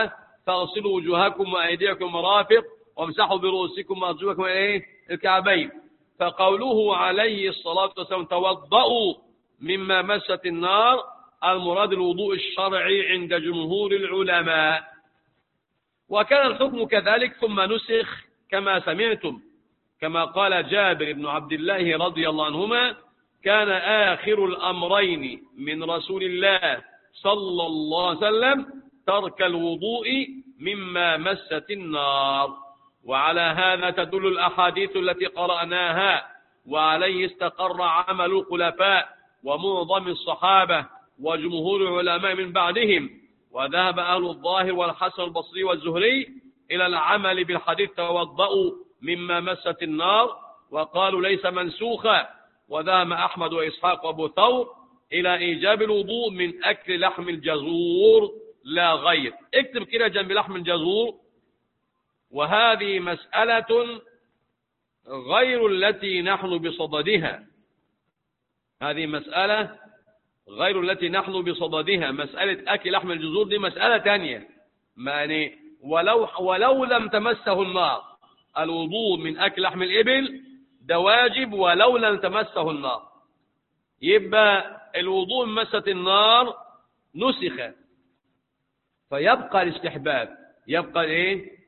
فاغسلوا وجوهكم وأيديكم مرافق وامسحوا برؤوسكم وأرجلكم إلى الكعبين. فقوله عليه الصلاة والسلام توضؤوا مما مست النار المراد الوضوء الشرعي عند جمهور العلماء. وكان الحكم كذلك ثم نسخ كما سمعتم، كما قال جابر بن عبد الله رضي الله عنهما كان آخر الأمرين من رسول الله صلى الله عليه وسلم ترك الوضوء مما مست النار. وعلى هذا تدل الأحاديث التي قرأناها، وعليه استقر عمل الخلفاء ومعظم الصحابة وجمهور العلماء من بعدهم. وذهب أهل الظاهر والحسن البصري والزهري إلى العمل بالحديث توضؤوا مما مست النار، وقالوا ليس منسوخا. وذهب أحمد وإسحاق وأبو ثور إلى إيجاب الوضوء من أكل لحم الجزور لا غير. اكتب كده جنب لحم الجزور. وهذه مسألة غير التي نحن بصددها، هذه مسألة غير التي نحن بصددها. مسألة أكل لحم الجزور دي مسألة تانية، يعني ولو لم تمسه النار. الوضوء من أكل لحم الإبل ده واجب ولو لم تمسه النار. يبقى الوضوء من مسة النار نسخ، فيبقى الاستحباب، يبقى ايه؟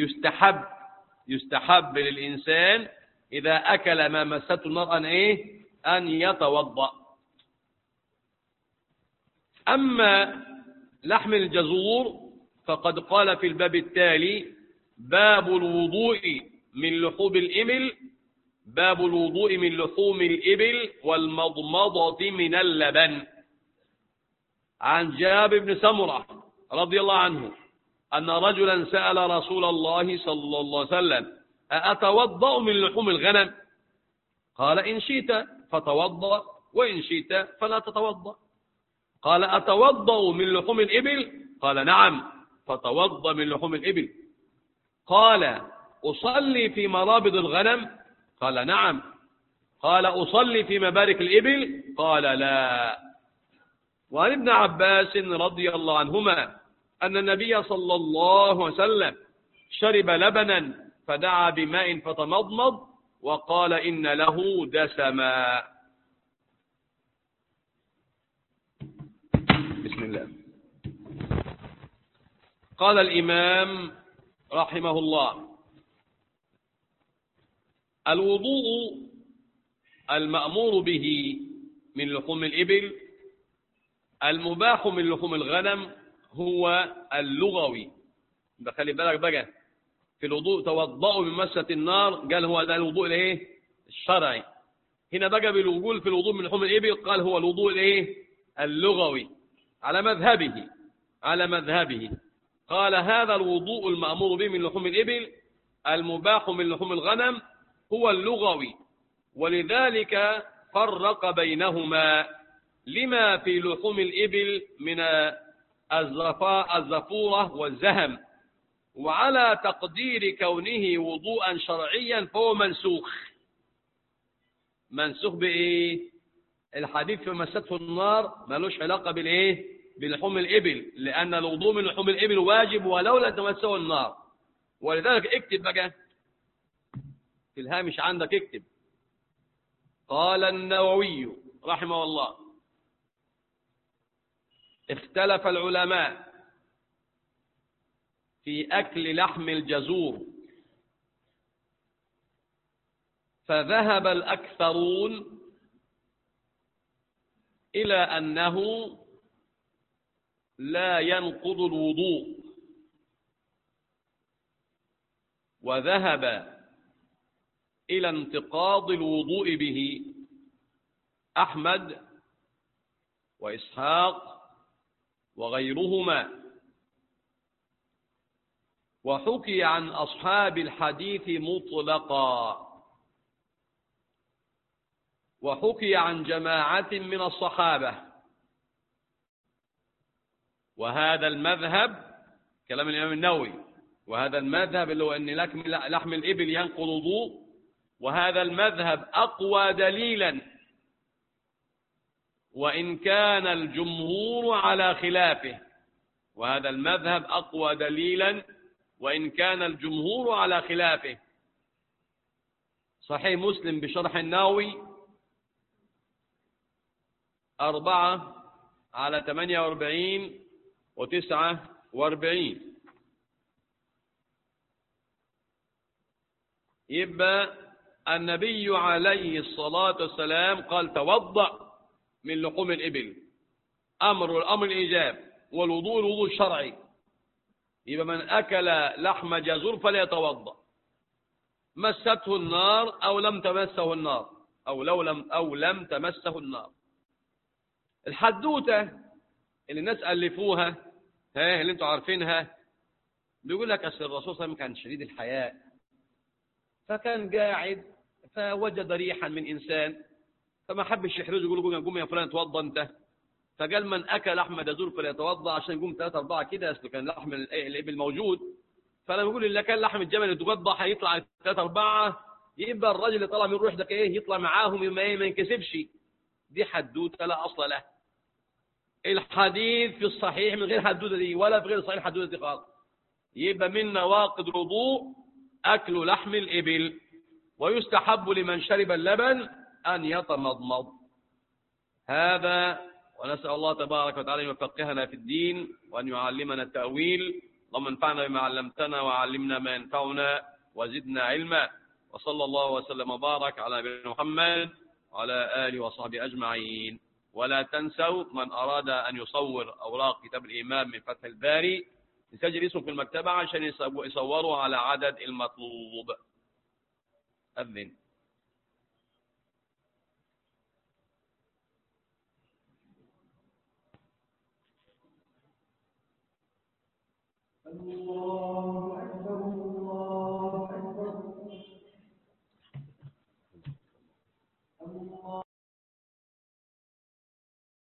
يستحب للإنسان إذا أكل ما مسته النار أن يتوضأ. أما لحم الجزور فقد قال في الباب التالي باب الوضوء من لحوم الإبل، باب الوضوء من لحوم الإبل والمضمضة من اللبن. عن جابر بن سمرة رضي الله عنه أن رجلا سأل رسول الله صلى الله عليه وسلم أأتوضأ من لحوم الغنم؟ قال إن شئت فتوضأ وإن شئت فلا تتوضأ. قال أتوضأ من لحوم الإبل؟ قال نعم فتوضأ من لحوم الإبل. قال أصلي في مرابض الغنم؟ قال نعم. قال أصلي في مبارك الإبل؟ قال لا. وعن ابن عباس رضي الله عنهما أن النبي صلى الله عليه وسلم شرب لبنا فدعا بماء فتمضمض وقال إن له دسما. بسم الله. قال الإمام رحمه الله الوضوء المأمور به من لحوم الإبل المباح من لحوم الغنم هو اللغوي. خلي بالك بقى في الوضوء توضأوا من مسة النار، قال هو ده الوضوء الايه الشرعي. هنا بقى بالوجود في الوضوء من لحوم الإبل قال هو الوضوء الايه اللغوي على مذهبه. قال هذا الوضوء المأمور به من لحوم الإبل المباح من لحوم الغنم هو اللغوي، ولذلك فرق بينهما لما في لحوم الإبل من الزفورة والزهم. وعلى تقدير كونه وضوءا شرعيا فهو منسوخ بإيه؟ الحديث في مسته النار ملوش علاقة بالإيه؟ بلحوم الإبل، لأن الوضوء من لحوم الإبل واجب ولو لم تمسه النار. ولذلك اكتب بقى في الهامش عندك اكتب قال النووي رحمه الله اختلف العلماء في أكل لحم الجزور، فذهب الأكثرون إلى أنه لا ينقض الوضوء، وذهب إلى انتقاض الوضوء به أحمد وإسحاق وغيرهما. وحكي عن أصحاب الحديث مطلقا، وحكي عن جماعة من الصحابة. وهذا المذهب كلام الإمام النووي، وهذا المذهب اللي هو أن لحم الإبل ينقض الوضوء، وهذا المذهب أقوى دليلا، وإن كان الجمهور على خلافه. وهذا المذهب أقوى دليلا وإن كان الجمهور على خلافه. صحيح مسلم بشرح النووي 4/48 و49. يبقى النبي عليه الصلاة والسلام قال توضأ من لحوم الإبل، الأمر الإيجاب، والوضوء الوضوء الشرعي. يبقى من أكل لحم جزور فليتوضأ، مسته النار أو لم تمسه النار، أو لم تمسه النار. الحدوتة اللي الناس ألفوها اللي انتوا عارفينها، بيقول لك أصل الرسول صلى الله عليه وسلم كان شديد الحياء، فكان قاعد فوجد ريحا من إنسان فما حبش يحرجه، يقول قوم يا فلان اتوضى انت، فقال من أكل لحم جزور فليتوضأ، عشان يقوم 3 4 كده، أصل كان لحم الإبل موجود. فلما يقول اللي كان لحم الجمل يتوضأ هيطلع 3 4، يبقى الراجل اللي طلع من روح ده يطلع معاهم ما ينكسبش. دي حدوته لا أصل له. الحديث في الصحيح من غير حدوته دي، ولا في غير صحيح حدوته دي خالص. يبقى من نواقض الوضوء أكل لحم الإبل، ويستحب لمن شرب اللبن أن يتمضمض. هذا، ونسأل الله تبارك وتعالى أن يفقهنا في الدين وأن يعلمنا التأويل. اللهم انفعنا بما علمتنا وعلمنا ما ينفعنا وزدنا علما. وصلى الله وسلم وبارك على نبينا محمد وعلى آله وصحبه أجمعين. ولا تنسوا من أراد أن يصور أوراق كتاب الإمام من فتح الباري يسجل اسمه في المكتبة عشان يصوروا على عدد المطلوب. أذن.